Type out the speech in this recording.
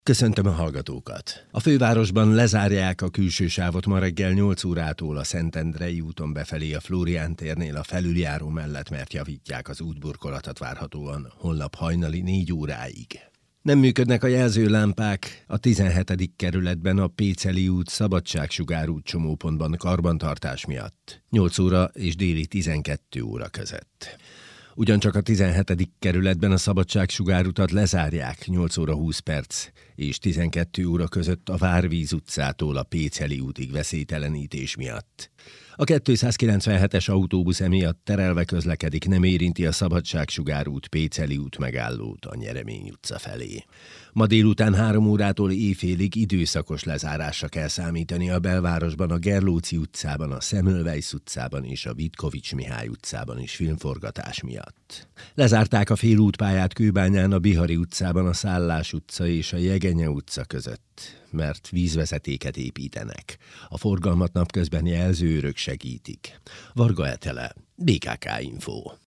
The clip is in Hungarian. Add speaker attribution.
Speaker 1: Köszöntöm a hallgatókat! A fővárosban lezárják a külső sávot ma reggel 8 órától a Szentendrei úton befelé a Flórián térnél a felüljáró mellett, mert javítják az útburkolatot várhatóan holnap hajnali 4 óráig. Nem működnek a jelzőlámpák a 17. kerületben a Péceli út, Szabadságsugár út csomópontban karbantartás miatt 8 óra és déli 12 óra között. Ugyancsak a 17. kerületben a Szabadságsugár utat lezárják 8 óra 20 perc és 12 óra között a Várvíz utcától a Péceli útig veszélytelenítés miatt. A 297-es autóbusz emiatt terelve közlekedik, nem érinti a Szabadságsugár út, Péceli út megállót a Nyeremény utca felé. Ma délután 3 órától éjfélig időszakos lezárásra kell számítani a belvárosban, a Gerlóci utcában, a Semmelweis utcában és a Vitkovics Mihály utcában is filmforgatás miatt. Lezárták a félútpályát Kőbányán, a Bihari utcában, a Szállás utca és a Jegenye utca között, mert vízvezetéket építenek. A forgalmat napközben jelzőőrök segítik. Varga Etele, BKK Info.